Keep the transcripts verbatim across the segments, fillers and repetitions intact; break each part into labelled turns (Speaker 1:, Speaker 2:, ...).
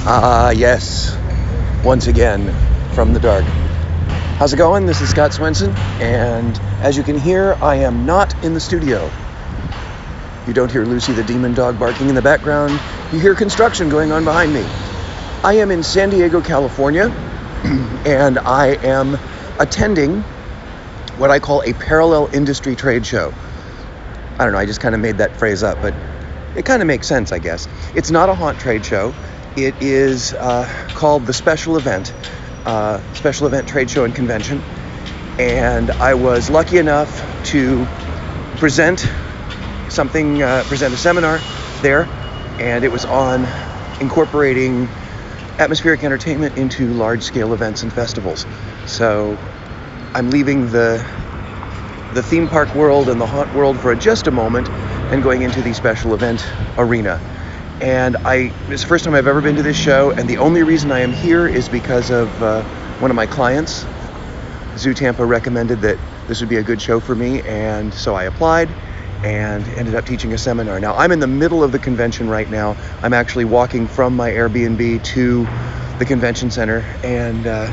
Speaker 1: Ah, yes, once again from the dark. How's it going? This is Scott Swenson, and as you can hear, I am not in the studio. You don't hear Lucy the demon dog barking in the background. You hear construction going on behind me. I am in San Diego, California, and I am attending what I call a parallel industry trade show. I don't know, I just kind of made that phrase up, but it kind of makes sense, I guess. It's not a haunt trade show. It is uh, called the Special Event, uh, Special Event Trade Show and Convention. And I was lucky enough to present something, uh, present a seminar there, and it was on incorporating atmospheric entertainment into large-scale events and festivals. So I'm leaving the the theme park world and the haunt world for just a moment and going into the special event arena. And I, it's the first time I've ever been to this show, and the only reason I am here is because of uh, one of my clients. Zoo Tampa recommended that this would be a good show for me, and so I applied and ended up teaching a seminar. Now, I'm in the middle of the convention right now. I'm actually walking from my Airbnb to the convention center, and uh,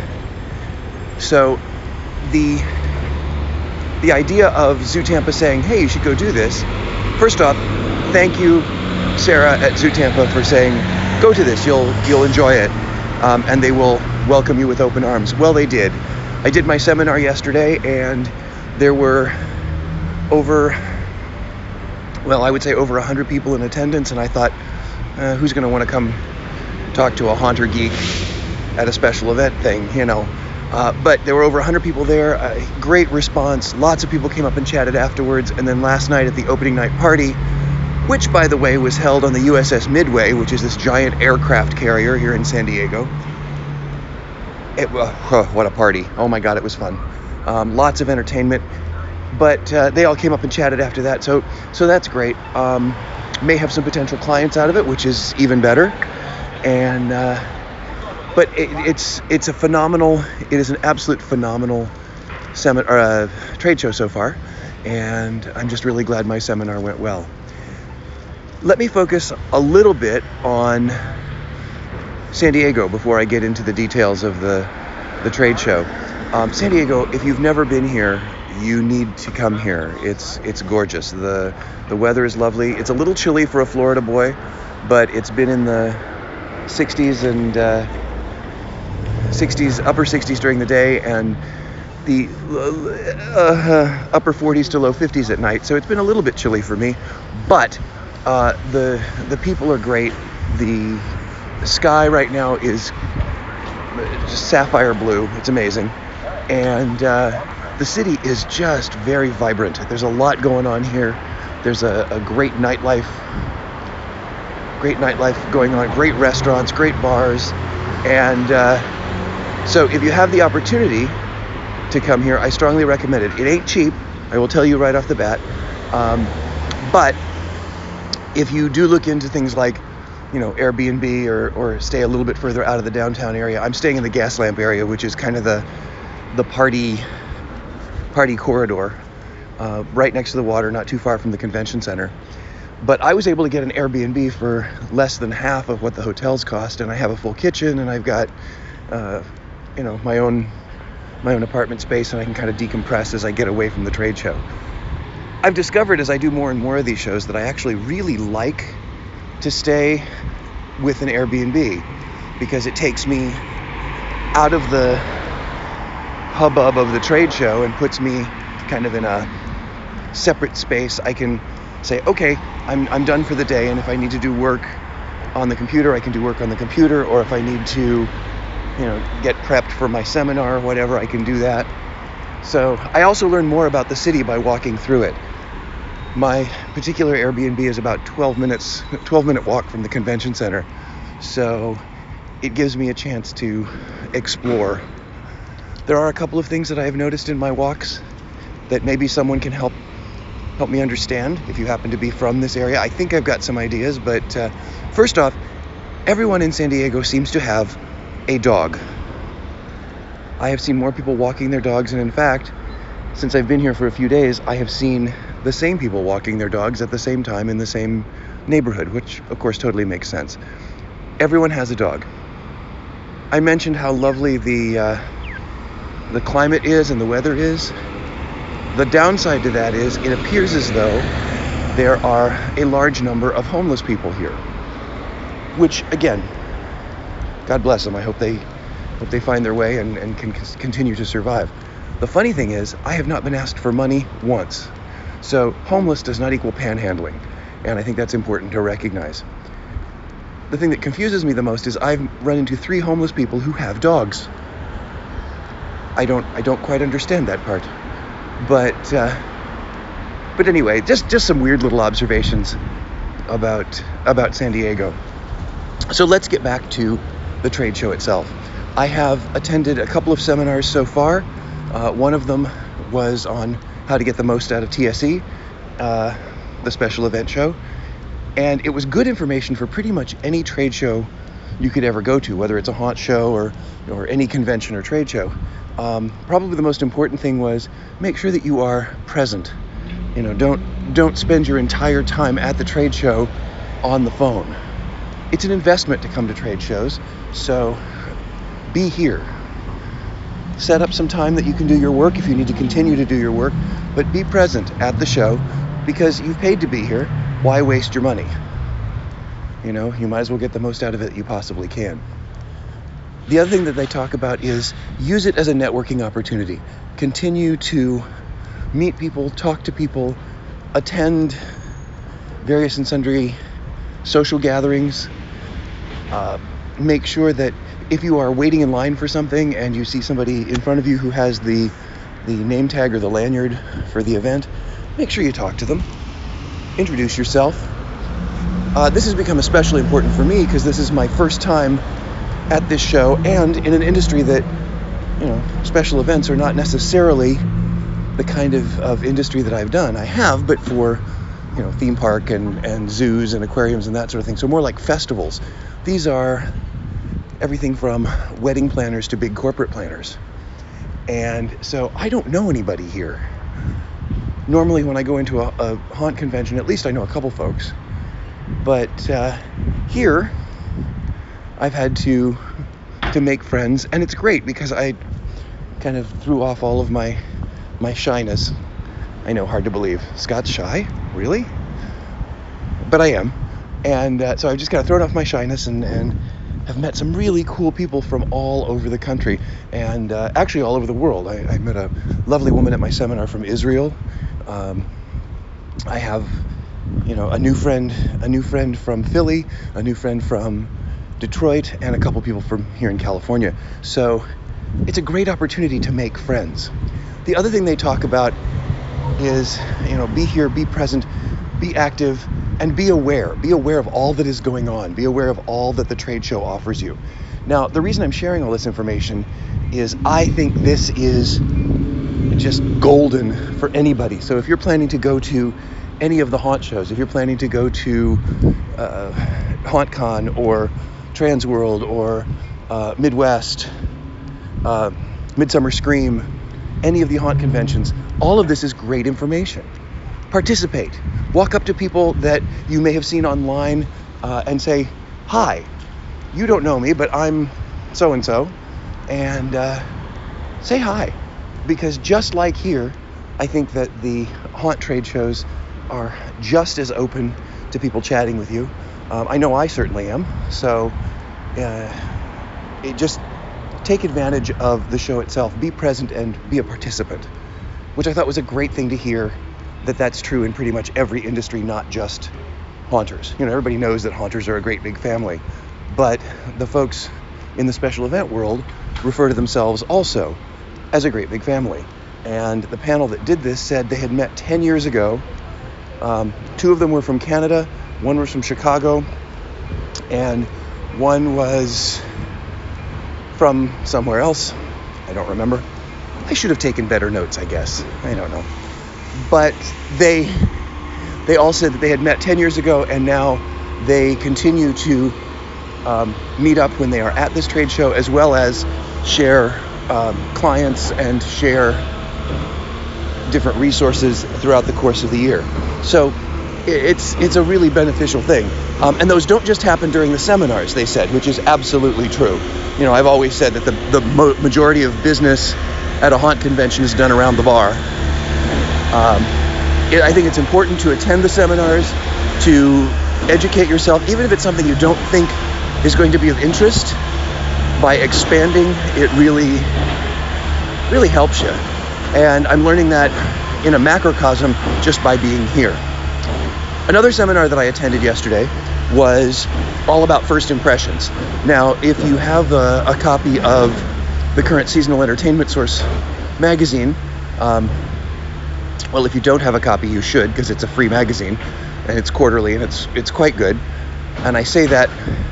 Speaker 1: so the the idea of Zoo Tampa saying, hey, you should go do this, first off, thank you, Sarah at Zoo Tampa, for saying, go to this, you'll you'll enjoy it, um, and they will welcome you with open arms. Well, they did. I did my seminar yesterday, and there were over, well, I would say over one hundred people in attendance, and I thought, uh, who's going to want to come talk to a haunter geek at a special event thing, you know? Uh, but there were over one hundred people there, uh, great response, lots of people came up and chatted afterwards, and then last night at the opening night party, which, by the way, was held on the U S S Midway, which is this giant aircraft carrier here in San Diego. It, uh, what a party. Oh my God, it was fun. Um, lots of entertainment, but uh, they all came up and chatted after that, so so that's great. Um, may have some potential clients out of it, which is even better. And uh, but it, it's it's a phenomenal, it is an absolute phenomenal seminar, or, uh, trade show so far, and I'm just really glad my seminar went well. Let me focus a little bit on San Diego before I get into the details of the the trade show. Um, San Diego, if you've never been here, you need to come here. It's it's gorgeous. The the weather is lovely. It's a little chilly for a Florida boy, but it's been in the sixties and uh, sixties, upper sixties during the day, and the uh, upper forties to low fifties at night. So it's been a little bit chilly for me, but uh, the the people are great. The sky right now is just sapphire blue. It's amazing, and uh, the city is just very vibrant. There's a lot going on here. There's a, a great nightlife, great nightlife going on. Great restaurants, great bars, and uh, so if you have the opportunity to come here, I strongly recommend it. It ain't cheap, I will tell you right off the bat, um, but if you do look into things like, you know, Airbnb or, or stay a little bit further out of the downtown area. I'm staying in the Gaslamp area, which is kind of the the party party corridor, uh, right next to the water, not too far from the convention center. But I was able to get an Airbnb for less than half of what the hotels cost, and I have a full kitchen, and I've got, uh, you know, my own my own apartment space, and I can kind of decompress as I get away from the trade show. I've discovered as I do more and more of these shows that I actually really like to stay with an Airbnb, because it takes me out of the hubbub of the trade show and puts me kind of in a separate space. I can say, okay, I'm I'm done for the day, and if I need to do work on the computer, I can do work on the computer, or if I need to, you know, get prepped for my seminar or whatever, I can do that. So I also learn more about the city by walking through it. My particular Airbnb is about twelve minutes, twelve minute walk from the convention center. So it gives me a chance to explore. There are a couple of things that I have noticed in my walks that maybe someone can help help me understand if you happen to be from this area. I think I've got some ideas, but uh, first off, everyone in San Diego seems to have a dog. I have seen more people walking their dogs, and in fact, since I've been here for a few days, I have seen the same people walking their dogs at the same time in the same neighborhood, which of course totally makes sense. Everyone has a dog. I mentioned how lovely the uh, the climate is and the weather is. The downside to that is it appears as though there are a large number of homeless people here, which, again, God bless them. I hope they hope they find their way and, and can c- continue to survive. The funny thing is, I have not been asked for money once. So homeless does not equal panhandling, and I think that's important to recognize. The thing that confuses me the most is I've run into three homeless people who have dogs. I don't I don't quite understand that part. But uh, but anyway, just, just some weird little observations about about San Diego. So let's get back to the trade show itself. I have attended a couple of seminars so far. Uh, one of them was on how to get the most out of T S E, uh, the special event show. And it was good information for pretty much any trade show you could ever go to, whether it's a haunt show or, or any convention or trade show. Um, probably the most important thing was make sure that you are present. You know, don't don't spend your entire time at the trade show on the phone. It's an investment to come to trade shows, so be here. Set up some time that you can do your work if you need to continue to do your work, but be present at the show because you've paid to be here. Why waste your money? You know, you might as well get the most out of it that you possibly can. The other thing that they talk about is use it as a networking opportunity. Continue to meet people, talk to people, attend various and sundry social gatherings. Uh, make sure that if you are waiting in line for something and you see somebody in front of you who has the the name tag or the lanyard for the event, make sure you talk to them. Introduce yourself. Uh, this has become especially important for me because this is my first time at this show and in an industry that, you know, special events are not necessarily the kind of, of industry that I've done. I have, but for, you know, theme park and, and zoos and aquariums and that sort of thing. So more like festivals. These are everything from wedding planners to big corporate planners. And so I don't know anybody here. Normally when I go into a, a haunt convention, at least I know a couple folks. But uh, here, I've had to to make friends, and it's great because I kind of threw off all of my my shyness. I know, hard to believe. Scott's shy? Really? But I am. And uh, so I've just kind of thrown off my shyness and, and have met some really cool people from all over the country, and uh, actually all over the world. I, I met a lovely woman at my seminar from Israel. Um, I have, you know, a new friend, a new friend from Philly, a new friend from Detroit, and a couple people from here in California. So it's a great opportunity to make friends. The other thing they talk about is, you know, be here, be present, be active, and be aware. Be aware of all that is going on. Be aware of all that the trade show offers you. Now, the reason I'm sharing all this information is I think this is just golden for anybody. So if you're planning to go to any of the haunt shows, if you're planning to go to uh, HauntCon or Transworld or uh, Midwest, uh, Midsummer Scream, any of the haunt conventions, all of this is great information. Participate. Walk up to people that you may have seen online uh, and say, hi, you don't know me, but I'm so-and-so, and uh, say hi. Because just like here, I think that the haunt trade shows are just as open to people chatting with you. Um, I know I certainly am. So uh, it just take advantage of the show itself. Be present and be a participant, which I thought was a great thing to hear, that that's true in pretty much every industry, not just haunters. You know, everybody knows that haunters are a great big family, but the folks in the special event world refer to themselves also as a great big family. And the panel that did this said they had met ten years ago. Um, two of them were from Canada, one was from Chicago, and one was from somewhere else. I don't remember. I should have taken better notes, I guess. I don't know. But they they all said that they had met ten years ago, and now they continue to um, meet up when they are at this trade show, as well as share um, clients and share different resources throughout the course of the year. So it's it's a really beneficial thing. Um, and those don't just happen during the seminars, they said, which is absolutely true. You know, I've always said that the, the mo- majority of business at a haunt convention is done around the bar. Um, it, I think it's important to attend the seminars, to educate yourself, even if it's something you don't think is going to be of interest. By expanding, it really, really helps you. And I'm learning that in a macrocosm just by being here. Another seminar that I attended yesterday was all about first impressions. Now, if you have a, a copy of the current Seasonal Entertainment Source magazine, um, well, if you don't have a copy, you should, because it's a free magazine, and it's quarterly, and it's it's quite good. And I say that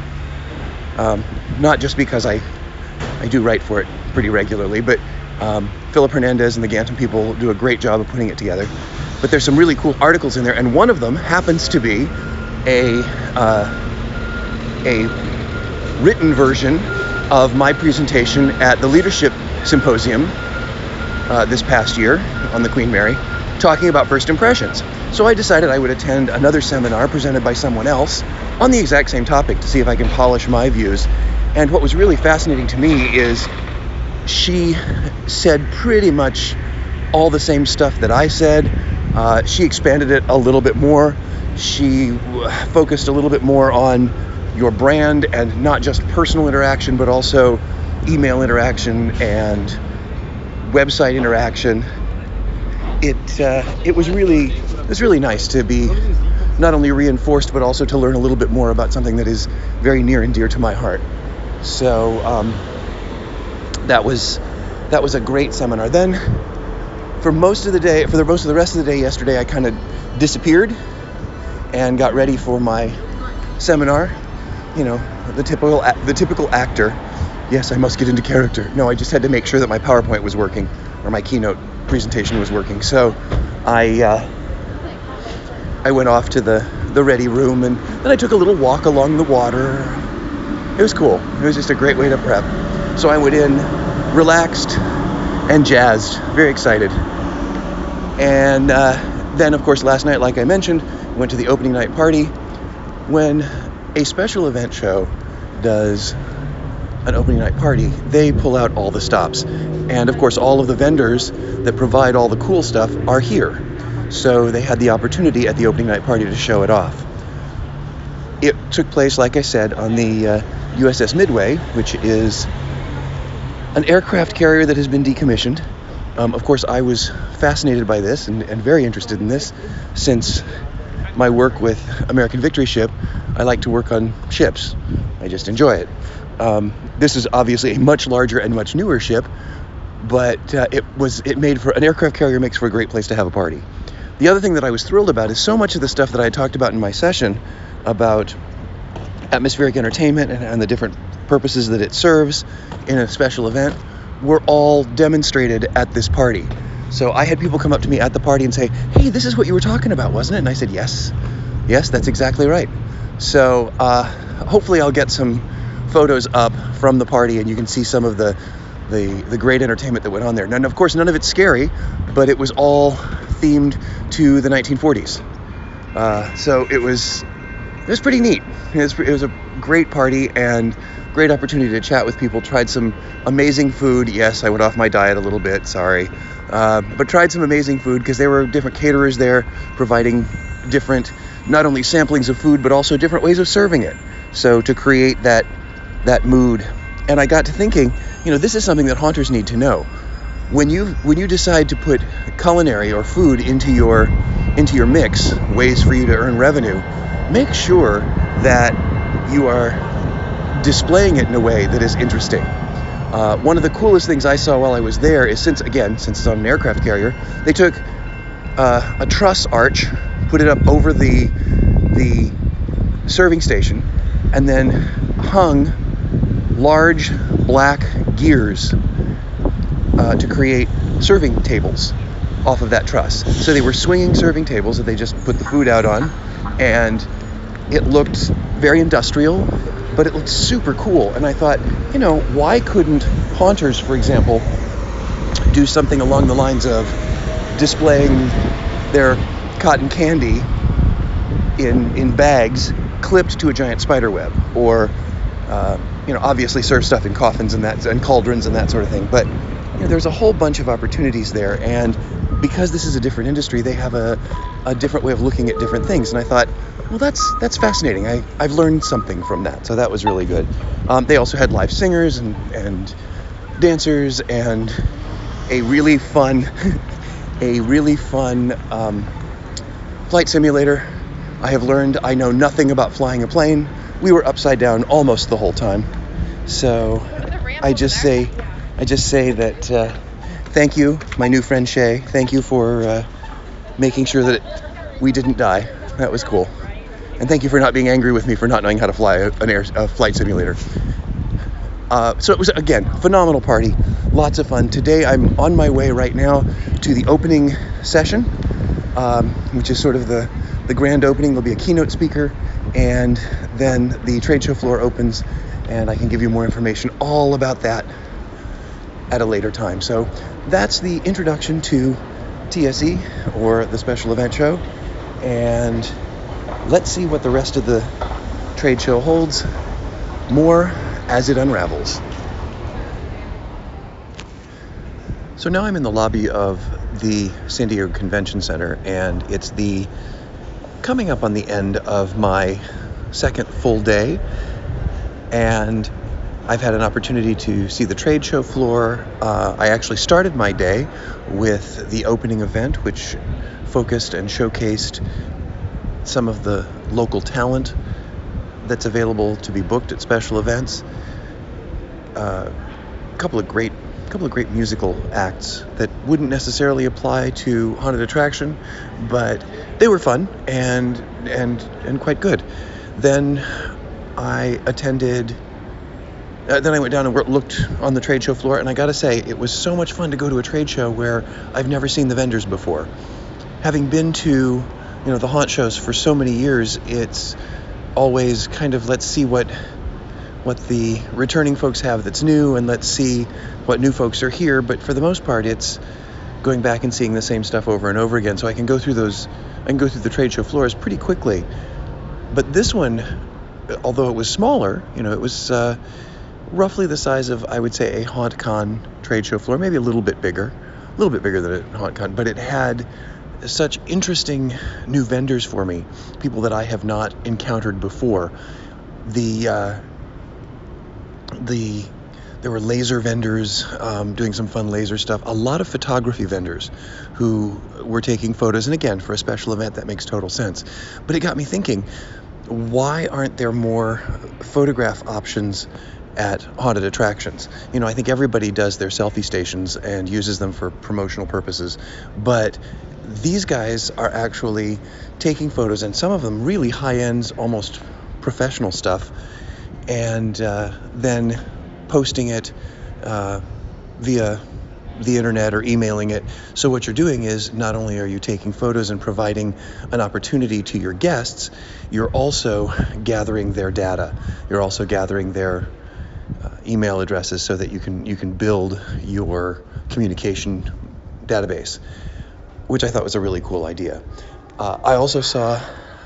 Speaker 1: um, not just because I I do write for it pretty regularly, but um, Philip Hernandez and the Ganton people do a great job of putting it together. But there's some really cool articles in there, and one of them happens to be a uh, a written version of my presentation at the Leadership Symposium uh, this past year on the Queen Mary, talking about first impressions. So I decided I would attend another seminar presented by someone else on the exact same topic to see if I can polish my views. And what was really fascinating to me is she said pretty much all the same stuff that I said. Uh, she expanded it a little bit more. She focused a little bit more on your brand and not just personal interaction, but also email interaction and website interaction. It uh, it was really it was really nice to be not only reinforced, but also to learn a little bit more about something that is very near and dear to my heart. So um, that was that was a great seminar. Then, for most of the day, for the most of the rest of the day yesterday, I kind of disappeared and got ready for my seminar. You know, the typical the typical actor. Yes, I must get into character. No, I just had to make sure that my PowerPoint was working, or my keynote presentation was working. So I uh, I went off to the, the ready room, and then I took a little walk along the water. It was cool. It was just a great way to prep. So I went in relaxed and jazzed, very excited. And uh, then, of course, last night, like I mentioned, went to the opening night party. When a special event show does an opening night party, they pull out all the stops. And of course, all of the vendors that provide all the cool stuff are here. So they had the opportunity at the opening night party to show it off. It took place, like I said, on the uh, U S S Midway, which is an aircraft carrier that has been decommissioned. Um, of course, I was fascinated by this and, and very interested in this since my work with American Victory Ship. I like to work on ships. I just enjoy it. Um, this is obviously a much larger and much newer ship, but uh, it was it made for an aircraft carrier makes for a great place to have a party. The other thing that I was thrilled about is so much of the stuff that I talked about in my session about atmospheric entertainment and, and the different purposes that it serves in a special event were all demonstrated at this party. So I had people come up to me at the party and say, "Hey, this is what you were talking about, wasn't it?" And I said, "Yes, yes, that's exactly right." So uh, hopefully I'll get some photos up from the party and you can see some of the, the the great entertainment that went on there. And of course, none of it's scary, but it was all themed to the nineteen forties. Uh, so it was it was pretty neat. It was, it was a great party and great opportunity to chat with people. Tried some amazing food. Yes, I went off my diet a little bit, sorry. Uh, but tried some amazing food because there were different caterers there providing different, not only samplings of food, but also different ways of serving it. So to create that that mood. And I got to thinking, you know, this is something that haunters need to know. When you when you decide to put culinary or food into your into your mix, ways for you to earn revenue, make sure that you are displaying it in a way that is interesting. Uh, one of the coolest things I saw while I was there is, since again, since it's on an aircraft carrier, they took uh, a truss arch, put it up over the the serving station, and then hung large black gears uh, to create serving tables off of that truss. So they were swinging serving tables that they just put the food out on, and it looked very industrial, but it looked super cool. And I thought, you know, why couldn't haunters, for example, do something along the lines of displaying their cotton candy in in bags clipped to a giant spider web, or uh, you know, obviously serve stuff in coffins and that and cauldrons and that sort of thing. But you know, there's a whole bunch of opportunities there, and because this is a different industry, they have a, a different way of looking at different things. And I thought, well, that's that's fascinating. I, I've learned something from that, so that was really good. Um, they also had live singers and, and dancers and a really fun, a really fun um, flight simulator. I have learned I know nothing about flying a plane. We were upside down almost the whole time. So I just say, I just say that uh, thank you, my new friend Shay. Thank you for uh, making sure that we didn't die. That was cool. And thank you for not being angry with me for not knowing how to fly an air, a flight simulator. Uh, so it was, again, phenomenal party. Lots of fun. Today I'm on my way right now to the opening session, um, which is sort of the, the grand opening. There'll be a keynote speaker, and then the trade show floor opens, and I can give you more information all about that at a later time. So that's the introduction to T S E, or the special event show, and let's see what the rest of the trade show holds. More as it unravels. So now I'm in the lobby of the San Diego Convention Center, and it's the coming up on the end of my second full day, and I've had an opportunity to see the trade show floor. Uh, I actually started my day with the opening event, which focused and showcased some of the local talent that's available to be booked at special events. Uh, a couple of great, couple of great musical acts that wouldn't necessarily apply to Haunted Attraction, but they were fun and and and quite good. Then I attended. Uh, then I went down and looked on the trade show floor, and I got to say, it was so much fun to go to a trade show where I've never seen the vendors before. Having been to, you know, the haunt shows for so many years, it's always kind of, let's see what what the returning folks have that's new, and let's see what new folks are here. But for the most part, it's going back and seeing the same stuff over and over again. So I can go through those, I can go through the trade show floors pretty quickly. But this one, although it was smaller, you know, it was uh, roughly the size of, I would say, a HauntCon trade show floor, maybe a little bit bigger, a little bit bigger than a HauntCon, but it had such interesting new vendors for me, people that I have not encountered before. The uh, the there were laser vendors um, doing some fun laser stuff. A lot of photography vendors who were taking photos, and again, for a special event, that makes total sense. But it got me thinking, why aren't there more photograph options at haunted attractions? You know, I think everybody does their selfie stations and uses them for promotional purposes, but these guys are actually taking photos, and some of them really high-end, almost professional stuff, and uh, then posting it uh, via the internet or emailing it. So what you're doing is, not only are you taking photos and providing an opportunity to your guests, you're also gathering their data. You're also gathering their uh, email addresses so that you can you can build your communication database, which I thought was a really cool idea. Uh, I also saw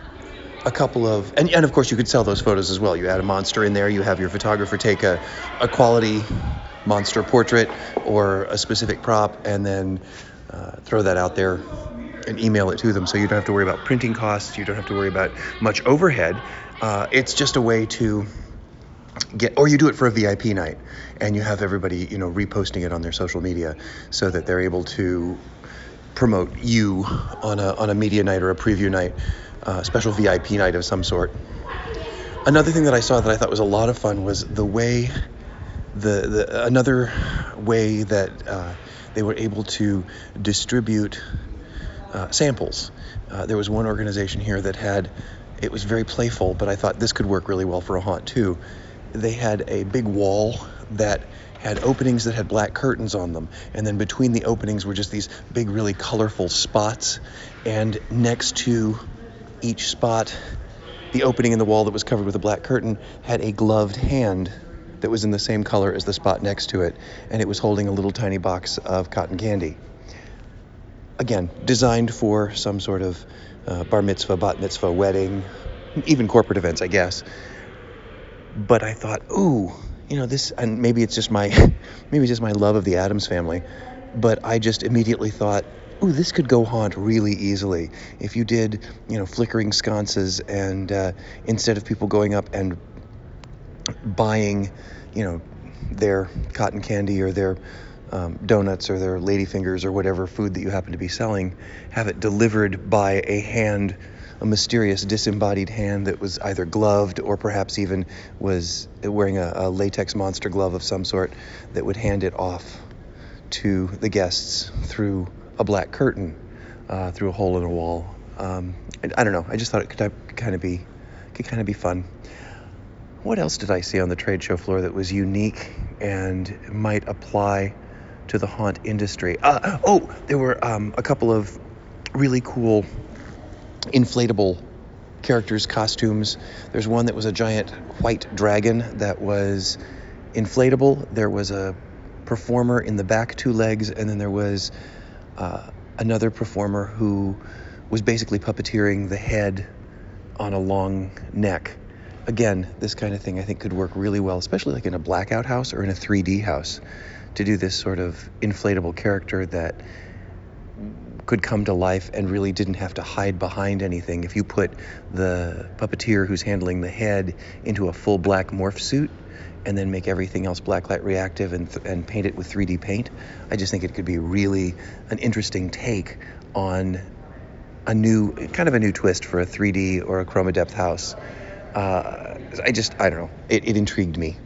Speaker 1: a couple of, and, and of course you could sell those photos as well. You add a monster in there, you have your photographer take a, a quality monster portrait or a specific prop, and then uh, throw that out there and email it to them, so you don't have to worry about printing costs, you don't have to worry about much overhead. Uh, it's just a way to get, or you do it for a V I P night, and you have everybody, you know, reposting it on their social media so that they're able to promote you on a on a media night or a preview night, uh, special V I P night of some sort. Another thing that I saw that I thought was a lot of fun was the way, the, the another way that uh, they were able to distribute uh, samples. Uh, there was one organization here that had, it was very playful, but I thought this could work really well for a haunt too. They had a big wall that had openings that had black curtains on them, and then between the openings were just these big, really colorful spots, and next to each spot, the opening in the wall that was covered with a black curtain had a gloved hand that was in the same color as the spot next to it, and it was holding a little tiny box of cotton candy. again, designed for some sort of uh, bar mitzvah, bat mitzvah, wedding, even corporate events, I guess. But I thought, ooh, you know, this, and maybe it's just my, maybe it's just my love of the Addams Family, but I just immediately thought, ooh, this could go haunt really easily if you did, you know, flickering sconces, and uh, instead of people going up and buying, you know, their cotton candy or their um, donuts or their ladyfingers or whatever food that you happen to be selling, have it delivered by a hand, a mysterious disembodied hand that was either gloved or perhaps even was wearing a, a latex monster glove of some sort that would hand it off to the guests through a black curtain, uh, through a hole in a wall. Um, I, I don't know. I just thought it could kind of be, could kind of be fun. What else did I see on the trade show floor that was unique and might apply to the haunt industry? Uh, oh, there were um, a couple of really cool inflatable characters, costumes. There's one that was a giant white dragon that was inflatable. There was a performer in the back two legs, and then there was uh, another performer who was basically puppeteering the head on a long neck. Again, this kind of thing I think could work really well, especially like in a blackout house or in a three D house, to do this sort of inflatable character that could come to life and really didn't have to hide behind anything. If you put the puppeteer who's handling the head into a full black morph suit and then make everything else blacklight reactive and th- and paint it with three D paint, I just think it could be really an interesting take on a new, kind of a new twist for a three D or a chroma depth house. Uh, I just, I don't know, it, it intrigued me.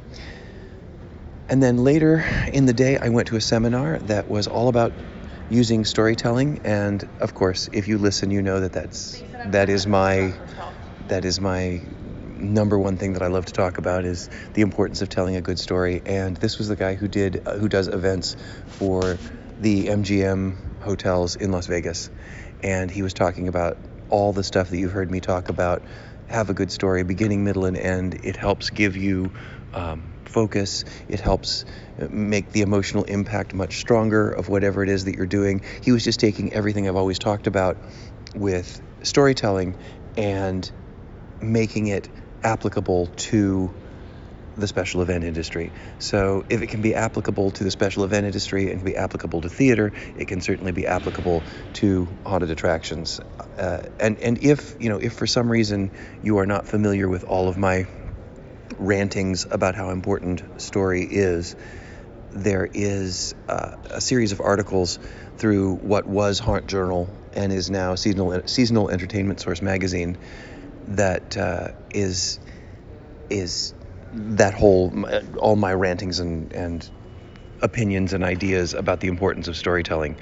Speaker 1: And then later in the day, I went to a seminar that was all about using storytelling, and of course, if you listen, you know that that's that is my that is my number one thing that I love to talk about, is the importance of telling a good story. And this was the guy who did uh, who does events for the M G M hotels in Las Vegas, and he was talking about all the stuff that you've heard me talk about. Have a good story, beginning, middle, and end. It helps give you um, focus. It helps make the emotional impact much stronger of whatever it is that you're doing. He was just taking everything I've always talked about with storytelling and making it applicable to the special event industry. So if it can be applicable to the special event industry and can be applicable to theater, it can certainly be applicable to haunted attractions. Uh, and and if you know if for some reason you are not familiar with all of my rantings about how important story is, there is uh, a series of articles through what was Haunt Journal and is now Seasonal Seasonal Entertainment Source magazine that uh, is is that whole, all my rantings and, and opinions and ideas about the importance of storytelling.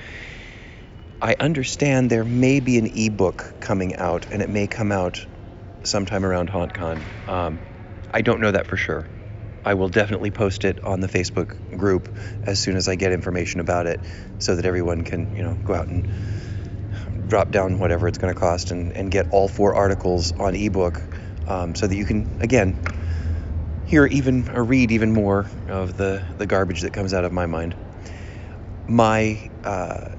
Speaker 1: I understand there may be an ebook coming out, and it may come out sometime around HauntCon. Um, I don't know that for sure. I will definitely post it on the Facebook group as soon as I get information about it, so that everyone can, you know, go out and drop down whatever it's going to cost and, and get all four articles on ebook, um, so that you can, again, hear even or read even more of the, the garbage that comes out of my mind. My uh,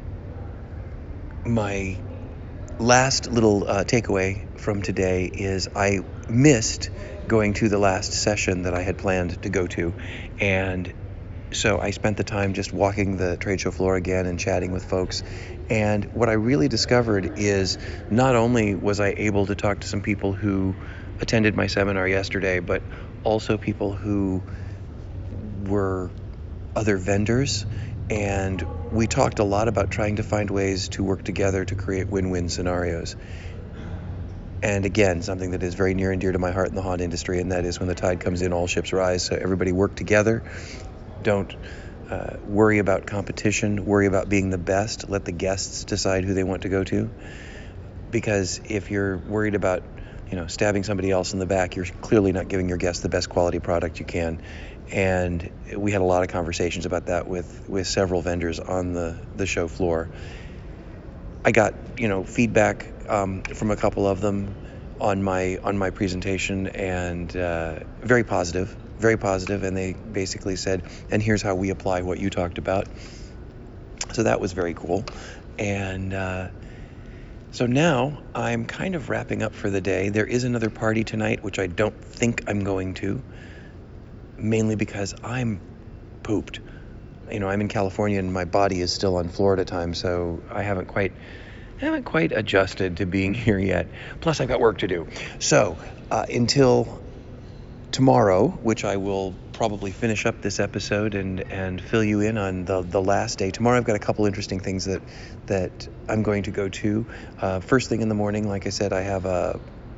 Speaker 1: my last little uh, takeaway from today is I missed going to the last session that I had planned to go to, and so I spent the time just walking the trade show floor again and chatting with folks. And what I really discovered is not only was I able to talk to some people who attended my seminar yesterday, but also people who were other vendors, and we talked a lot about trying to find ways to work together to create win-win scenarios. And again, something that is very near and dear to my heart in the haunt industry, and that is when the tide comes in, all ships rise. So everybody work together. Don't uh, worry about competition. Worry about being the best. Let the guests decide who they want to go to. Because if you're worried about, you know, stabbing somebody else in the back, you're clearly not giving your guests the best quality product you can. And we had a lot of conversations about that with, with several vendors on the, the show floor. I got, you know, feedback um, from a couple of them on my on my presentation, and uh, very positive, very positive. And they basically said, and here's how we apply what you talked about. So that was very cool. And uh, so now I'm kind of wrapping up for the day. There is another party tonight, which I don't think I'm going to, mainly because I'm pooped. You know, I'm in California and my body is still on Florida time, so I haven't quite haven't quite adjusted to being here yet. Plus, I've got work to do. So uh, until tomorrow, which I will probably finish up this episode and, and fill you in on the, the last day. Tomorrow I've got a couple interesting things that that I'm going to go to. Uh, first thing in the morning, like I said, I have a,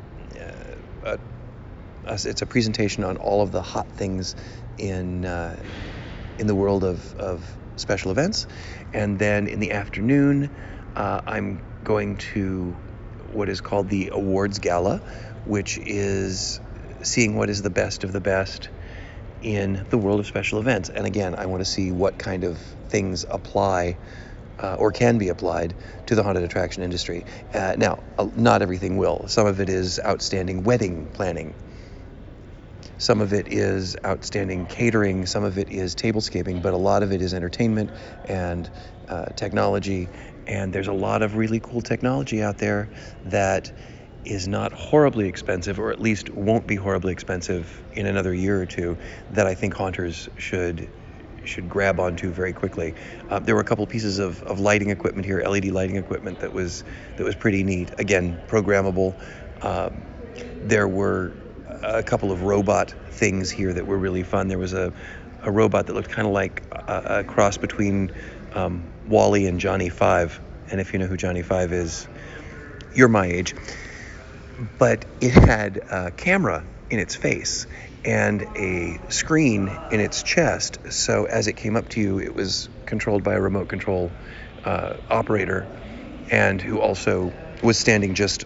Speaker 1: a, a it's a presentation on all of the hot things in uh, in the world of, of special events. And then in the afternoon, uh, I'm going to what is called the Awards Gala, which is seeing what is the best of the best in the world of special events. And again, I want to see what kind of things apply uh, or can be applied to the haunted attraction industry. Uh, now, uh, not everything will. Some of it is outstanding wedding planning. Some of it is outstanding catering. Some of it is tablescaping, but a lot of it is entertainment and uh, technology. And there's a lot of really cool technology out there that is not horribly expensive, or at least won't be horribly expensive in another year or two, that I think haunters should should grab onto very quickly. Uh, there were a couple pieces of, of lighting equipment here, L E D lighting equipment that was that was pretty neat. Again, programmable. Uh, there were a couple of robot things here that were really fun. There was a, a robot that looked kind of like a, a cross between um, Wall-E and Johnny Five. And if you know who Johnny Five is, you're my age. But it had a camera in its face and a screen in its chest. So as it came up to you, it was controlled by a remote control uh, operator, and who also was standing just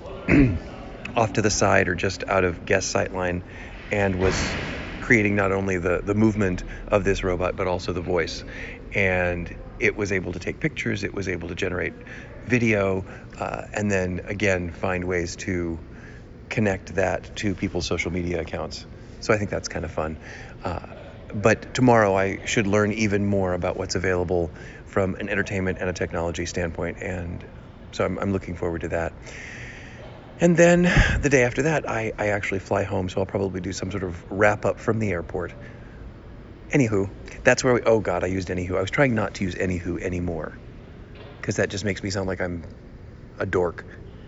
Speaker 1: off to the side or just out of guest sight line, and was creating not only the, the movement of this robot, but also the voice. And it was able to take pictures, it was able to generate video, uh, and then again find ways to connect that to people's social media accounts. So I think that's kind of fun. Uh, but tomorrow I should learn even more about what's available from an entertainment and a technology standpoint, and so I'm, I'm looking forward to that. And then the day after that, I, I actually fly home, so I'll probably do some sort of wrap-up from the airport. Anywho, that's where we... Oh, God, I used anywho. I was trying not to use anywho anymore, because that just makes me sound like I'm a dork.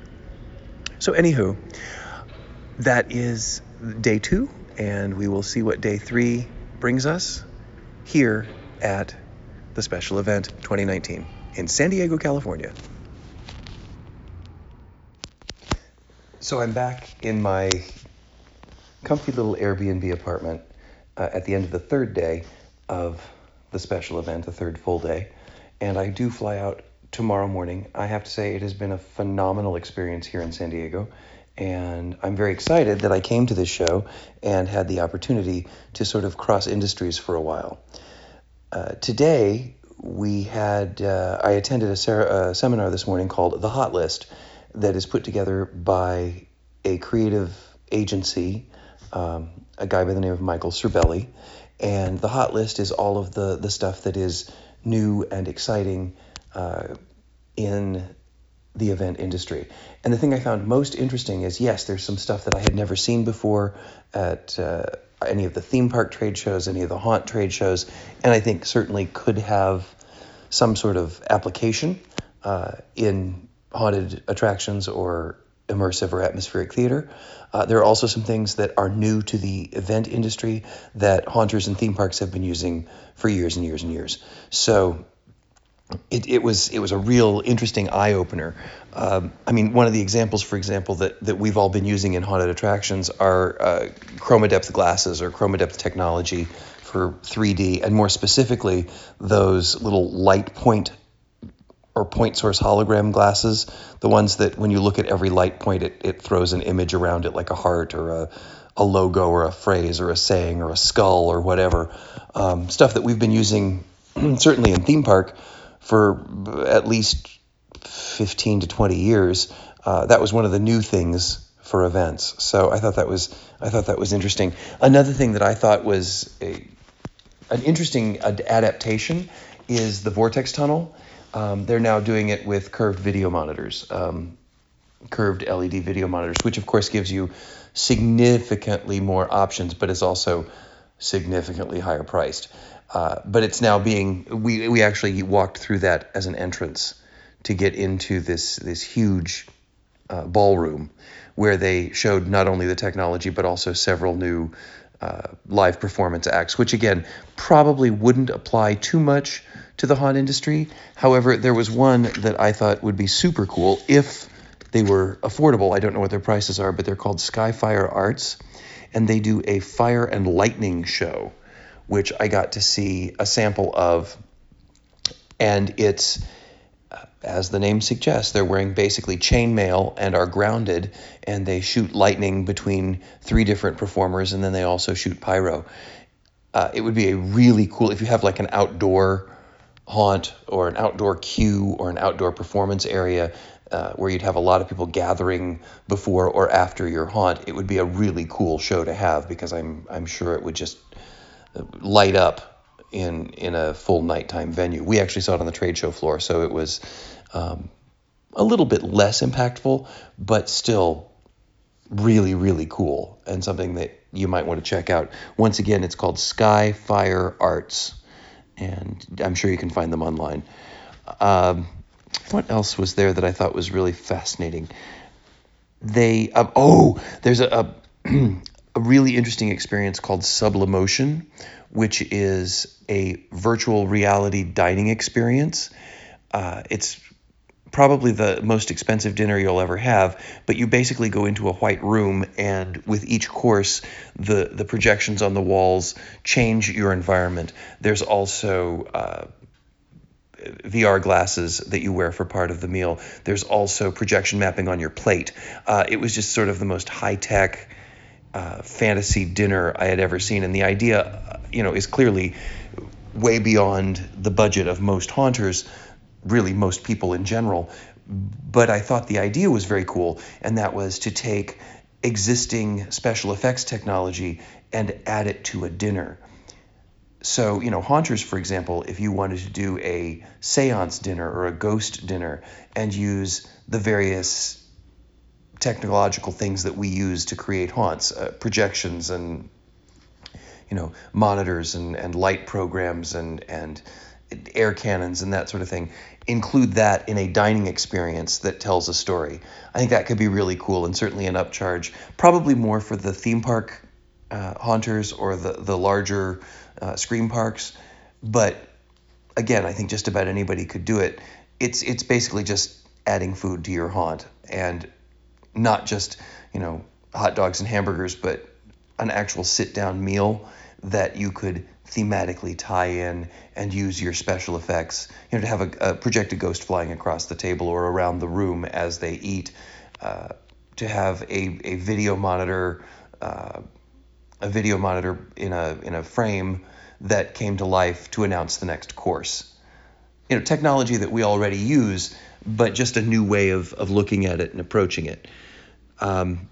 Speaker 1: So anywho, that is day two, and we will see what day three brings us here at the Special Event twenty nineteen in San Diego, California. So I'm back in my comfy little Airbnb apartment uh, at the end of the third day of the special event, the third full day, and I do fly out tomorrow morning. I have to say it has been a phenomenal experience here in San Diego, and I'm very excited that I came to this show and had the opportunity to sort of cross industries for a while. Uh, today, we had, uh, I attended a, ser- a seminar this morning called The Hot List, that is put together by a creative agency, um, a guy by the name of Michael Cervelli. And the Hot List is all of the, the stuff that is new and exciting uh, in the event industry. And the thing I found most interesting is, yes, there's some stuff that I had never seen before at uh, any of the theme park trade shows, any of the haunt trade shows, and I think certainly could have some sort of application uh, in haunted attractions or immersive or atmospheric theater. Uh, there are also some things that are new to the event industry that haunters and theme parks have been using for years and years and years. So it, it was it was a real interesting eye-opener. Um, I mean, one of the examples, for example, that, that we've all been using in haunted attractions are uh, ChromaDepth glasses or ChromaDepth technology for three D, and more specifically, those little light point or point source hologram glasses, the ones that when you look at every light point, it, it throws an image around it like a heart or a, a logo or a phrase or a saying or a skull or whatever. Um, stuff that we've been using certainly in theme park for at least fifteen to twenty years. Uh, that was one of the new things for events. So I thought that was I thought that was interesting. Another thing that I thought was a, an interesting ad- adaptation is the Vortex Tunnel. Um, they're now doing it with curved video monitors, um, curved L E D video monitors, which of course gives you significantly more options, but is also significantly higher priced. Uh, but it's now being, we, we actually walked through that as an entrance to get into this, this huge uh, ballroom where they showed not only the technology, but also several new uh, live performance acts, which again, probably wouldn't apply too much to the haunt industry. However, there was one that I thought would be super cool if they were affordable. I don't know what their prices are, but they're called Skyfire Arts, and they do a fire and lightning show, which I got to see a sample of, and it's, uh, as the name suggests, they're wearing basically chainmail and are grounded, and they shoot lightning between three different performers, and then they also shoot pyro. Uh, it would be a really cool, if you have like an outdoor haunt or an outdoor queue or an outdoor performance area uh, where you'd have a lot of people gathering before or after your haunt, it would be a really cool show to have, because I'm I'm sure it would just light up in in a full nighttime venue. We actually saw it on the trade show floor, so it was um, a little bit less impactful, but still really, really cool, and something that you might want to check out. Once again, it's called Skyfire Arts, and I'm sure you can find them online. Um, what else was there that I thought was really fascinating? They, uh, oh, there's a, a, a really interesting experience called Sublimotion, which is a virtual reality dining experience. Uh, it's probably the most expensive dinner you'll ever have, but you basically go into a white room, and with each course, the, the projections on the walls change your environment. There's also uh, V R glasses that you wear for part of the meal. There's also projection mapping on your plate. Uh, it was just sort of the most high-tech uh, fantasy dinner I had ever seen, and the idea, you know, is clearly way beyond the budget of most haunters, really most people in general. But I thought the idea was very cool, and that was to take existing special effects technology and add it to a dinner. So, you know, haunters, for example, if you wanted to do a seance dinner or a ghost dinner and use the various technological things that we use to create haunts, uh, projections and, you know, monitors and, and light programs and, and air cannons and that sort of thing, include that in a dining experience that tells a story. I think that could be really cool, and certainly an upcharge, probably more for the theme park uh, haunters or the, the larger uh, Scream parks. But again, I think just about anybody could do it. It's it's basically just adding food to your haunt, and not just, you know, hot dogs and hamburgers, but an actual sit-down meal that you could thematically tie in and use your special effects, you know, to have a, a projected ghost flying across the table or around the room as they eat, uh, to have a, a video monitor, uh, a video monitor in a in a frame that came to life to announce the next course. You know, technology that we already use, but just a new way of, of looking at it and approaching it. Um,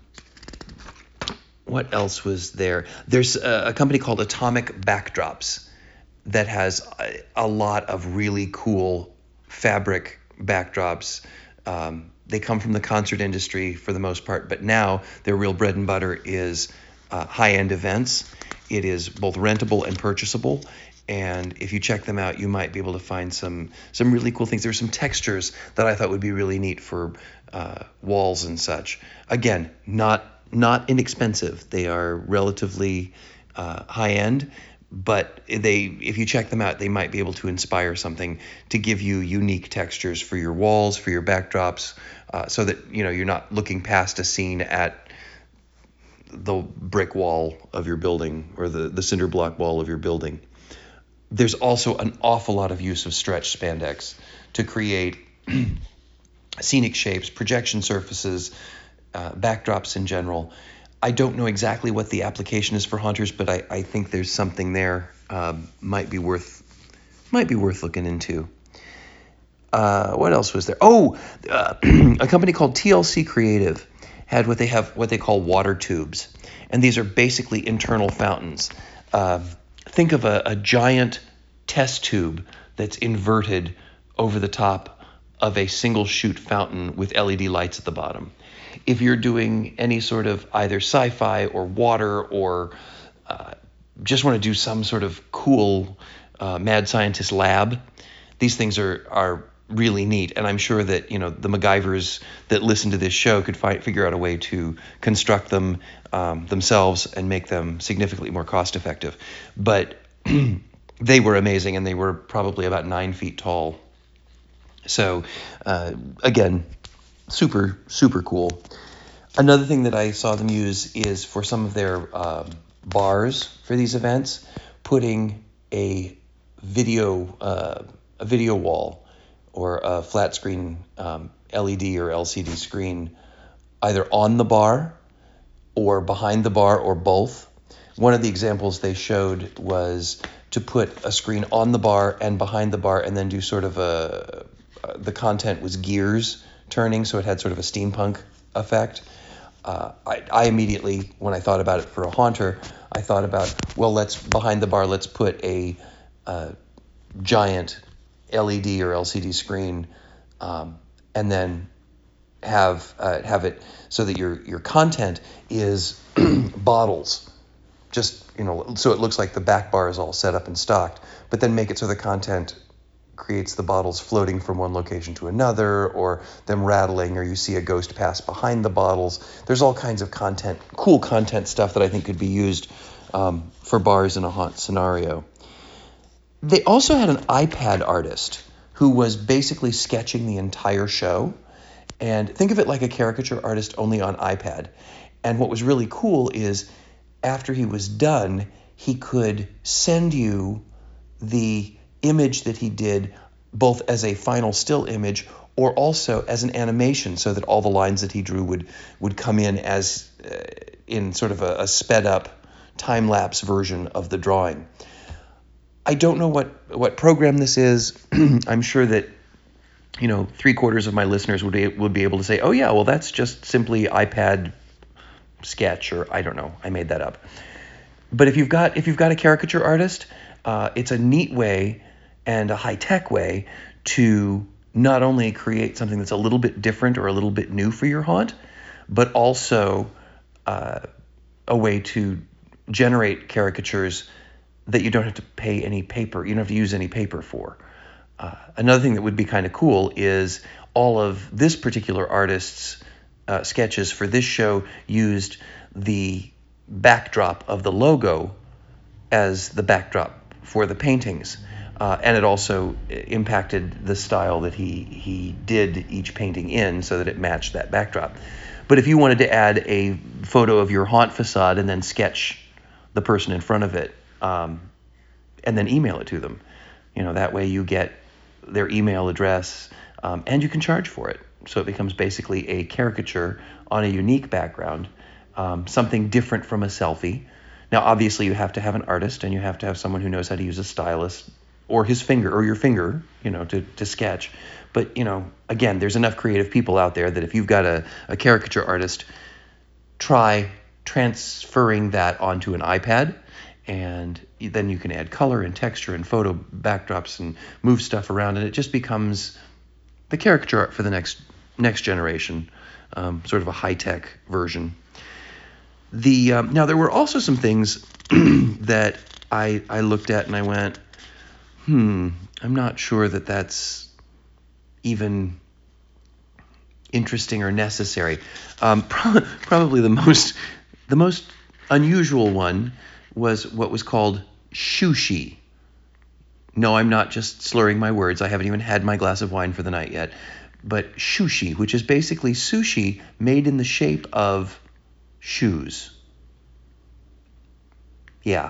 Speaker 1: What else was there? There's a, a company called Atomic Backdrops that has a, a lot of really cool fabric backdrops. Um, they come from the concert industry for the most part, but now their real bread and butter is uh, high-end events. It is both rentable and purchasable, and if you check them out, you might be able to find some some really cool things. There's some textures that I thought would be really neat for uh, walls and such. Again, not Not inexpensive. They are relatively uh, high-end, but they, if you check them out, they might be able to inspire something to give you unique textures for your walls, for your backdrops, uh, so that, you know, you're not looking past a scene at the brick wall of your building or the, the cinder block wall of your building. There's also an awful lot of use of stretch spandex to create scenic shapes, projection surfaces, Uh, backdrops in general. I don't know exactly what the application is for haunters, but I, I think there's something there. Um, might be worth might be worth looking into. Uh, what else was there? Oh, uh, a company called T L C Creative had what they have what they call water tubes, and these are basically internal fountains. Uh, think of a, a giant test tube that's inverted
Speaker 2: over the top of a single shoot fountain with L E D lights at the bottom. If you're doing any sort of either sci-fi or water or uh, just want to do some sort of cool uh, mad scientist lab, these things are are really neat. And I'm sure that, you know, the MacGyvers that listen to this show could find, figure out a way to construct them um, themselves and make them significantly more cost effective. But they were amazing, and they were probably about nine feet tall. So uh, again, super, super cool. Another thing that I saw them use is for some of their um, bars for these events, putting a video uh, a video wall or a flat screen um, L E D or L C D screen either on the bar or behind the bar or both. One of the examples they showed was to put a screen on the bar and behind the bar, and then do sort of a, uh, the content was gears turning, so it had sort of a steampunk effect. Uh, I, I immediately, when I thought about it for a Haunter, I thought about, well, let's, behind the bar, let's put a uh, giant L E D or L C D screen, um, and then have uh, have it so that your your content is bottles, just, you know, so it looks like the back bar is all set up and stocked, but then make it so the content creates the bottles floating from one location to another, or them rattling, or you see a ghost pass behind the bottles. There's all kinds of content, cool content stuff that I think could be used um, for bars in a haunt scenario. They also had an iPad artist who was basically sketching the entire show. And think of it like a caricature artist only on iPad. And what was really cool is after he was done, he could send you the image that he did both as a final still image or also as an animation, so that all the lines that he drew would, would come in as uh, in sort of a, a sped up time-lapse version of the drawing. I don't know what, what program this is. I'm sure that, you know, three quarters of my listeners would be, would be able to say, oh yeah, well, that's just simply iPad Sketch, or I don't know, I made that up. But if you've got, if you've got a caricature artist, uh, it's a neat way and a high-tech way to not only create something that's a little bit different or a little bit new for your haunt, but also uh, a way to generate caricatures that you don't have to pay any paper, you don't have to use any paper for. Uh, another thing that would be kind of cool is all of this particular artist's uh, sketches for this show used the backdrop of the logo as the backdrop for the paintings. Uh, and it also impacted the style that he, he did each painting in so that it matched that backdrop. But if you wanted to add a photo of your haunt facade and then sketch the person in front of it, um, and then email it to them, you know, that way you get their email address, um, and you can charge for it. So it becomes basically a caricature on a unique background, um, something different from a selfie. Now, obviously, you have to have an artist, and you have to have someone who knows how to use a stylus or his finger or your finger, you know, to, to sketch. But, you know, again, there's enough creative people out there that if you've got a, a caricature artist, try transferring that onto an iPad, and then you can add color and texture and photo backdrops and move stuff around, and it just becomes the caricature art for the next next generation, um, sort of a high-tech version. The um, now there were also some things that I I looked at and I went, hmm, I'm not sure that that's even interesting or necessary. Um, pro- probably the most the most unusual one was what was called sushi. No, I'm not just slurring my words. I haven't even had my glass of wine for the night yet. But sushi, which is basically sushi made in the shape of shoes. Yeah.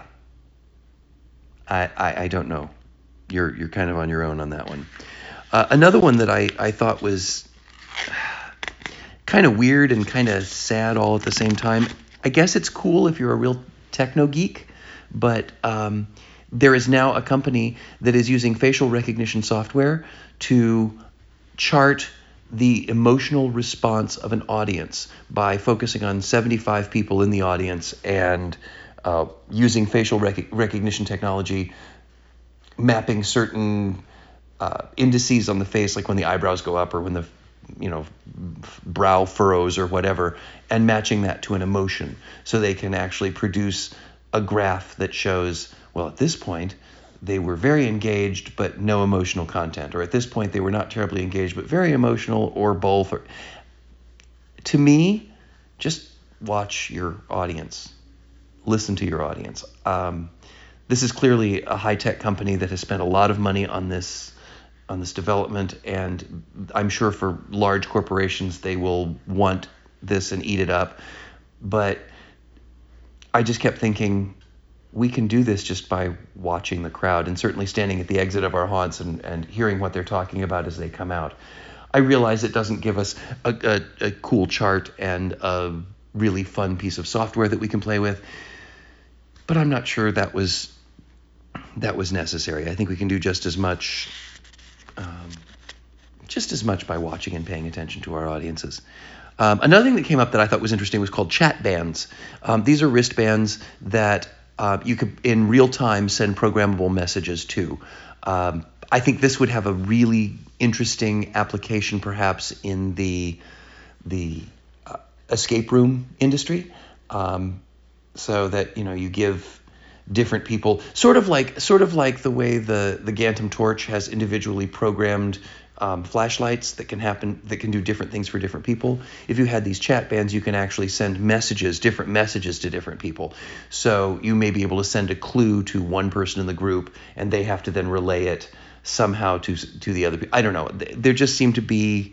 Speaker 2: I I, I don't know. You're you're kind of on your own on that one. Uh, another one that I, I thought was kind of weird and kind of sad all at the same time. I guess it's cool if you're a real techno geek, but um, there is now a company that is using facial recognition software to chart the emotional response of an audience by focusing on seventy-five people in the audience and uh, using facial rec- recognition technology, mapping certain uh, indices on the face, like when the eyebrows go up or when the, you know, brow furrows or whatever, and matching that to an emotion. So they can actually produce a graph that shows, well, at this point, they were very engaged, but no emotional content. Or at this point, they were not terribly engaged, but very emotional, or both. Or, to me, just watch your audience. Listen to your audience. Um, this is clearly a high-tech company that has spent a lot of money on this on this development, and I'm sure for large corporations, they will want this and eat it up. But I just kept thinking, we can do this just by watching the crowd, and certainly standing at the exit of our haunts and, and hearing what they're talking about as they come out. I realize it doesn't give us a, a, a cool chart and a really fun piece of software that we can play with, but I'm not sure that was that was necessary. I think we can do just as much um, just as much by watching and paying attention to our audiences. Um, another thing that came up that I thought was interesting was called chat bands. Um, these are wristbands that uh, you could in real time send programmable messages to. Um, I think this would have a really interesting application, perhaps in the the uh, escape room industry, um, so that you know you give different people sort of like sort of like the way the the Gantom torch has individually programmed um, flashlights that can happen that can do different things for different people. If you had these chat bands, you can actually send messages, different messages to different people. So you may be able to send a clue to one person in the group, and they have to then relay it somehow to to the other people. I don't know. There just seemed to be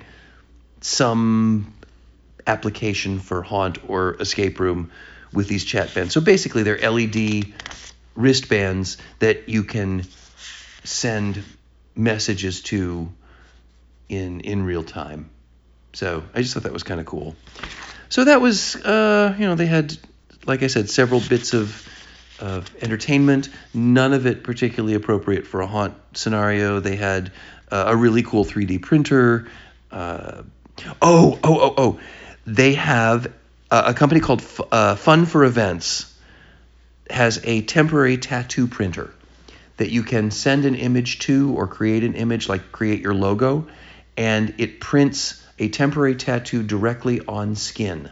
Speaker 2: some application for haunt or escape room with these chat bands. So basically, they're L E D wristbands that you can send messages to in in real time. So I just thought that was kind of cool. So that was, uh, you know, they had, like I said, several bits of of entertainment, none of it particularly appropriate for a haunt scenario. They had uh, a really cool three D printer. Uh, oh, oh, oh, oh. They have uh, a company called F- uh, Fun for Events has a temporary tattoo printer that you can send an image to or create an image, like create your logo, and it prints a temporary tattoo directly on skin.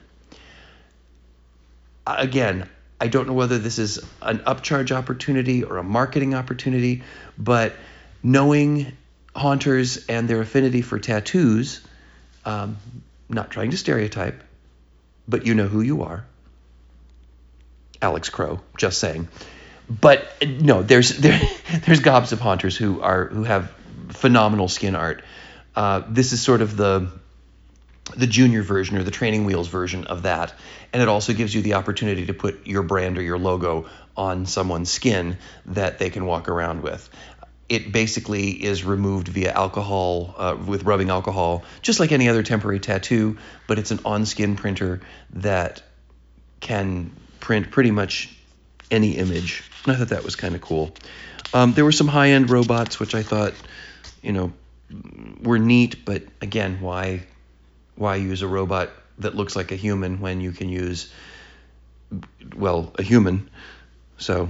Speaker 2: Again, I don't know whether this is an upcharge opportunity or a marketing opportunity, but knowing haunters and their affinity for tattoos, um, not trying to stereotype, but you know who you are. Alex Crow, just saying. But no, there's there, there's gobs of haunters who are who have phenomenal skin art. Uh, this is sort of the the junior version or the training wheels version of that. And it also gives you the opportunity to put your brand or your logo on someone's skin that they can walk around with. It basically is removed via alcohol, uh, with rubbing alcohol, just like any other temporary tattoo, but it's an on-skin printer that can print pretty much any image. And I thought that was kind of cool. Um, there were some high-end robots, which I thought, you know, were neat, but again, why... Why use a robot that looks like a human when you can use, well, a human? So,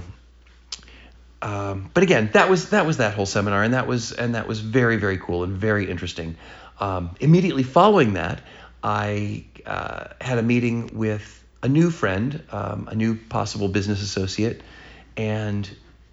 Speaker 2: um, but again, that was that was that whole seminar, and that was and that was very very cool and very interesting. Um, immediately following that, I uh, had a meeting with a new friend, um, a new possible business associate, and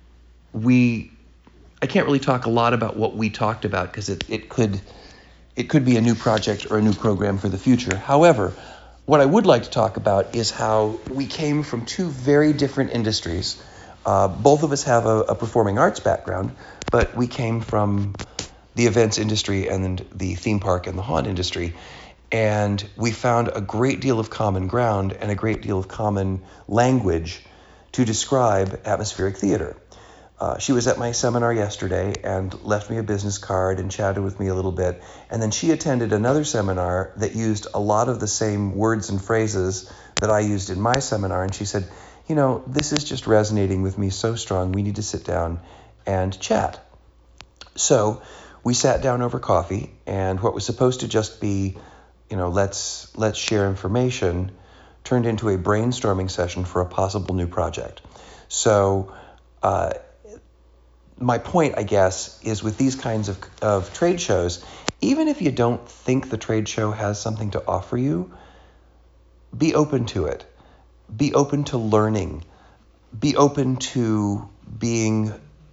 Speaker 2: we. I can't really talk a lot about what we talked about because it it could. It could be a new project or a new program for the future. However, what I would like to talk about is how we came from two very different industries. Uh, both of us have a, a performing arts background, but we came from the events industry and the theme park and the haunt industry. And we found a great deal of common ground and a great deal of common language to describe atmospheric theater. Uh, she was at my seminar yesterday and left me a business card and chatted with me a little bit. And then she attended another seminar that used a lot of the same words and phrases that I used in my seminar. And she said, you know, this is just resonating with me so strong. We need to sit down and chat. So we sat down over coffee, and what was supposed to just be, you know, let's let's share information turned into a brainstorming session for a possible new project. So uh, my point, I guess, is with these kinds of, of trade shows, even if you don't think the trade show has something to offer you, be open to it. Be open to learning. Be open to being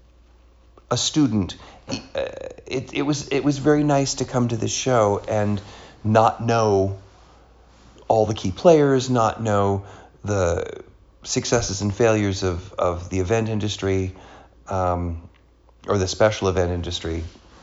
Speaker 2: a student. It, it was it was very nice to come to this show and not know all the key players, not know the successes and failures of, of the event industry, um, or the special event industry,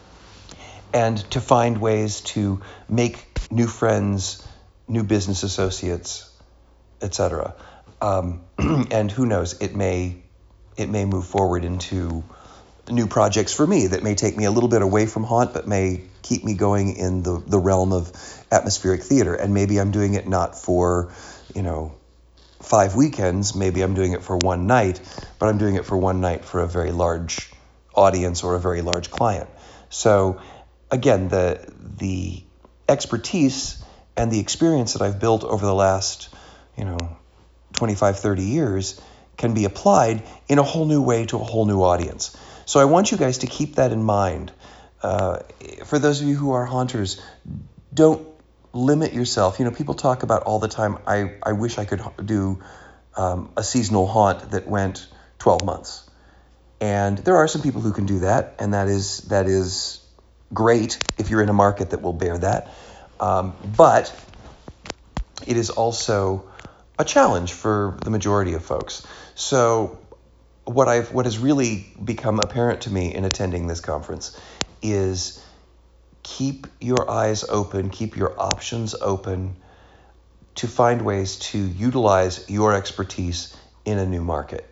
Speaker 2: and to find ways to make new friends, new business associates, et cetera. Um, and who knows, it may it may move forward into new projects for me that may take me a little bit away from Haunt, but may keep me going in the, the realm of atmospheric theater. And maybe I'm doing it not for, you know, five weekends. Maybe I'm doing it for one night, but I'm doing it for one night for a very large audience or a very large client. So again, the the expertise and the experience that I've built over the last, you know, twenty-five, thirty years can be applied in a whole new way to a whole new audience. So I want you guys to keep that in mind. Uh, for those of you who are haunters, don't limit yourself. You know, people talk about all the time, I, I wish I could do um, a seasonal haunt that went twelve months. And there are some people who can do that, and that is that is great if you're in a market that will bear that. Um, but it is also a challenge for the majority of folks. So what I've what has really become apparent to me in attending this conference is keep your eyes open, keep your options open to find ways to utilize your expertise in a new market.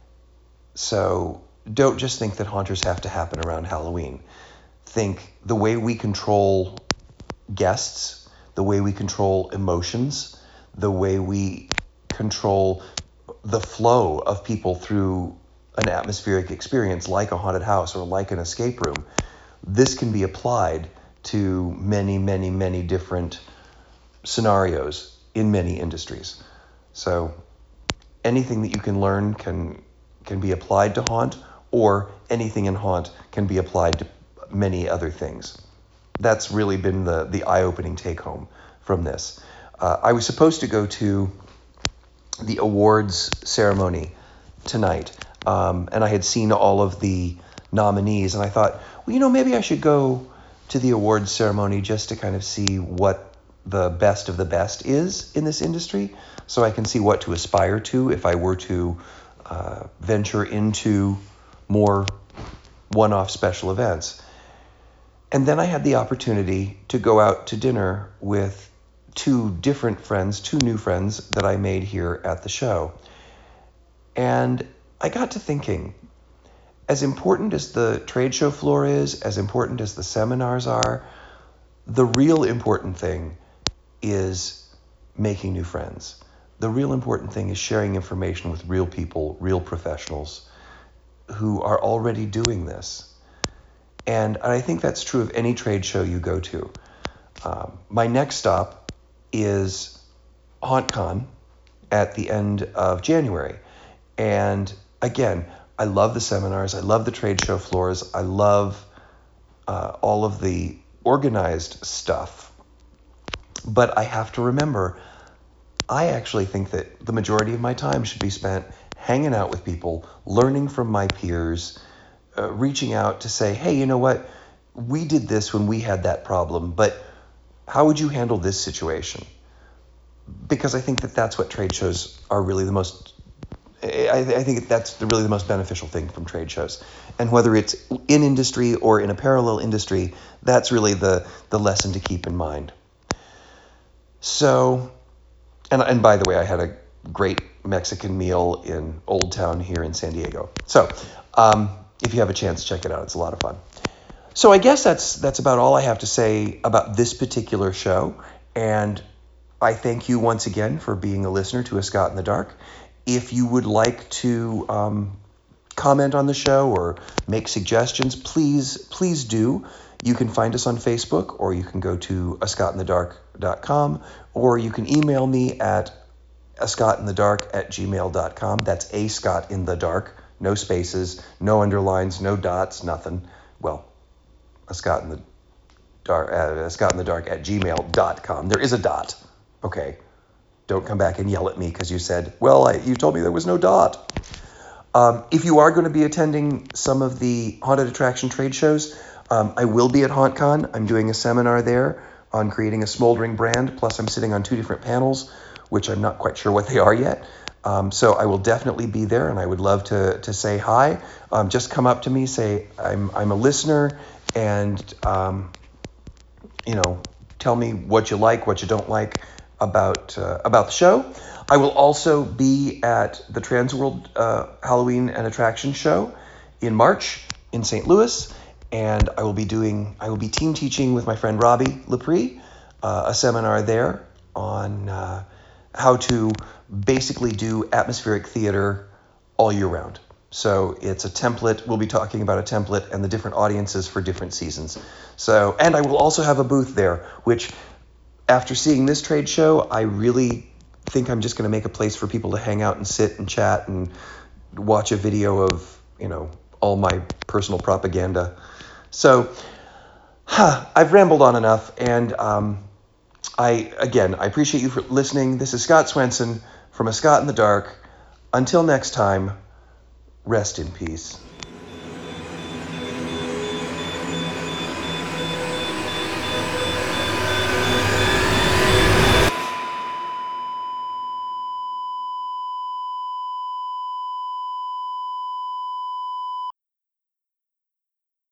Speaker 2: So don't just think that haunters have to happen around Halloween. Think the way we control guests, the way we control emotions, the way we control the flow of people through an atmospheric experience like a haunted house or like an escape room. This can be applied to many, many, many different scenarios in many industries. So anything that you can learn can can be applied to haunt, or anything in haunt can be applied to many other things. That's really been the, the eye-opening take-home from this. Uh, I was supposed to go to the awards ceremony tonight, um, and I had seen all of the nominees, and I thought, well, you know, maybe I should go to the awards ceremony just to kind of see what the best of the best is in this industry, so I can see what to aspire to if I were to uh, venture into more one-off special events. And then I had the opportunity to go out to dinner with two different friends, two new friends that I made here at the show. And I got to thinking, as important as the trade show floor is, as important as the seminars are, the real important thing is making new friends. The real important thing is sharing information with real people, real professionals who are already doing this. And I think that's true of any trade show you go to. Um, my next stop is HauntCon at the end of January. And again, I love the seminars. I love the trade show floors. I love uh, all of the organized stuff. But I have to remember, I actually think that the majority of my time should be spent hanging out with people, learning from my peers, uh, reaching out to say, hey, you know what? We did this when we had that problem, but how would you handle this situation? Because I think that that's what trade shows are really the most, I, I think that's the, really the most beneficial thing from trade shows. And whether it's in industry or in a parallel industry, that's really the, the lesson to keep in mind. So, and, and by the way, I had a great Mexican meal in Old Town here in San Diego. So um, if you have a chance, check it out. It's a lot of fun. So I guess that's that's about all I have to say about this particular show. And I thank you once again for being a listener to A Scott in the Dark. If you would like to um, comment on the show or make suggestions, please, please do. You can find us on Facebook, or you can go to a scott in the dark dot com, or you can email me at a scott in the dark at gmail dot com. That's a scott in the dark
Speaker 1: no spaces, no underlines, no dots, nothing. Well, a Scott in the dark, uh, a Scott in the dark at gmail dot com. There is a dot. Okay. Don't come back and yell at me because you said, well, I, you told me there was no dot. Um, if you are going to be attending some of the haunted attraction trade shows, um, I will be at HauntCon. I'm doing a seminar there on creating a smoldering brand. Plus, I'm sitting on two different panels, which I'm not quite sure what they are yet. Um, so I will definitely be there, and I would love to to say hi. Um, just come up to me, say I'm I'm a listener, and um, you know, tell me what you like, what you don't like about uh, about the show. I will also be at the Transworld uh, Halloween and Attraction Show in March in Saint Louis, and I will be doing I will be team teaching with my friend Robbie Lepre, uh, a seminar there on uh, how to basically do atmospheric theater all year round. So it's a template. We'll be talking about a template and the different audiences for different seasons. So, and I will also have a booth there, which after seeing this trade show, I really think I'm just going to make a place for people to hang out and sit and chat and watch a video of, you know, all my personal propaganda. So huh, I've rambled on enough. And um, I, again, I appreciate you for listening. This is Scott Swenson from A Scott in the Dark. Until next time, rest in peace.